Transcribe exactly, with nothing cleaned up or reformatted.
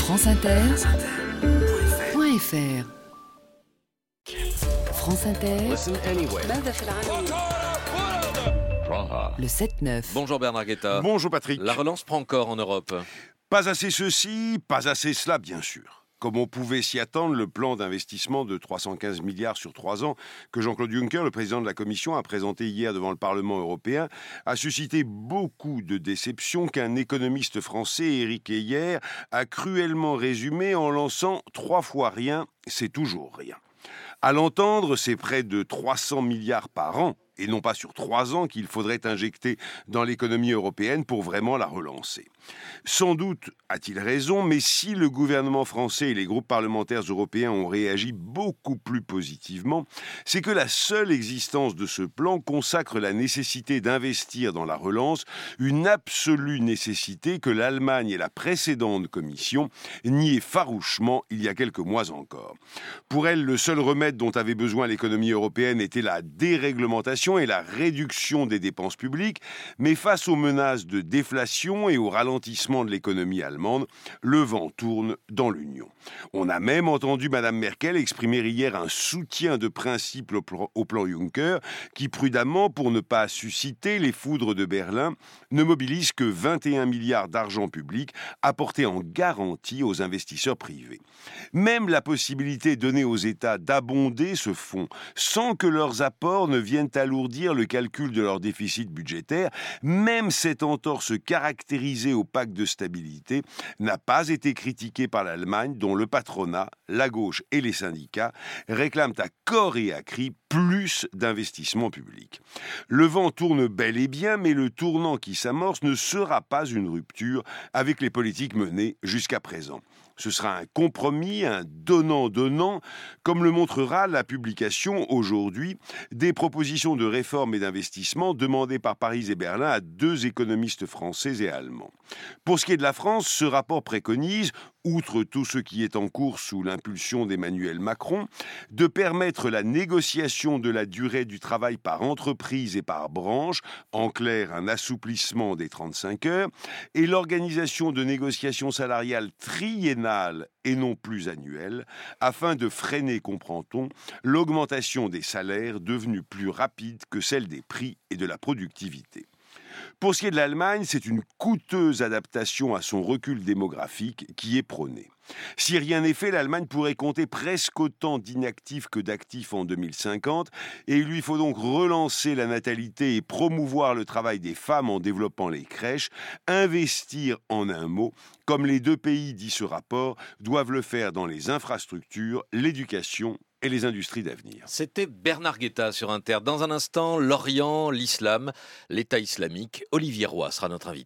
France Inter, point F R. France Inter, Listen anyway. le sept neuf. Bonjour Bernard Guetta. Bonjour Patrick. La relance prend corps en Europe. Pas assez ceci, pas assez cela, bien sûr. Comme on pouvait s'y attendre, le plan d'investissement de trois cent quinze milliards sur trois ans que Jean-Claude Juncker, le président de la Commission, a présenté hier devant le Parlement européen, a suscité beaucoup de déceptions qu'un économiste français, Éric Heyer, a cruellement résumé en lançant « trois fois rien, c'est toujours rien ». À l'entendre, c'est près de trois cents milliards par an, et non pas sur trois ans, qu'il faudrait injecter dans l'économie européenne pour vraiment la relancer. Sans doute a-t-il raison, mais si le gouvernement français et les groupes parlementaires européens ont réagi beaucoup plus positivement, c'est que la seule existence de ce plan consacre la nécessité d'investir dans la relance, une absolue nécessité que l'Allemagne et la précédente Commission niaient farouchement il y a quelques mois encore. Pour elle, le seul remède dont avait besoin l'économie européenne était la déréglementation et la réduction des dépenses publiques, mais face aux menaces de déflation et au ralentissement de l'économie allemande, le vent tourne dans l'Union. On a même entendu Mme Merkel exprimer hier un soutien de principe au plan, au plan Juncker, qui prudemment, pour ne pas susciter les foudres de Berlin, ne mobilise que vingt et un milliards d'argent public apportés en garantie aux investisseurs privés. Même la possibilité donnée aux États d'abonder ce fonds sans que leurs apports ne viennent alourdir le calcul de leur déficit budgétaire, même cette entorse caractérisée au pacte de stabilité n'a pas été critiquée par l'Allemagne, dont le patronat, la gauche et les syndicats réclament à corps et à cri plus d'investissements publics. Le vent tourne bel et bien, mais le tournant qui s'amorce ne sera pas une rupture avec les politiques menées jusqu'à présent. Ce sera un compromis, un donnant-donnant, comme le montrera la publication aujourd'hui des propositions de réforme et d'investissement demandées par Paris et Berlin à deux économistes français et allemands. Pour ce qui est de la France, ce rapport préconise, outre tout ce qui est en cours sous l'impulsion d'Emmanuel Macron, de permettre la négociation de la durée du travail par entreprise et par branche, en clair un assouplissement des trente-cinq heures, et l'organisation de négociations salariales triennales et non plus annuelles, afin de freiner, comprend-on, l'augmentation des salaires devenue plus rapide que celle des prix et de la productivité. Pour ce qui est de l'Allemagne, c'est une coûteuse adaptation à son recul démographique qui est prônée. Si rien n'est fait, l'Allemagne pourrait compter presque autant d'inactifs que d'actifs en deux mille cinquante, et il lui faut donc relancer la natalité et promouvoir le travail des femmes en développant les crèches, investir en un mot, comme les deux pays, dit ce rapport, doivent le faire dans les infrastructures, l'éducation et les industries d'avenir. C'était Bernard Guetta sur Inter. Dans un instant, l'Orient, l'islam, l'État islamique. Olivier Roy sera notre invité.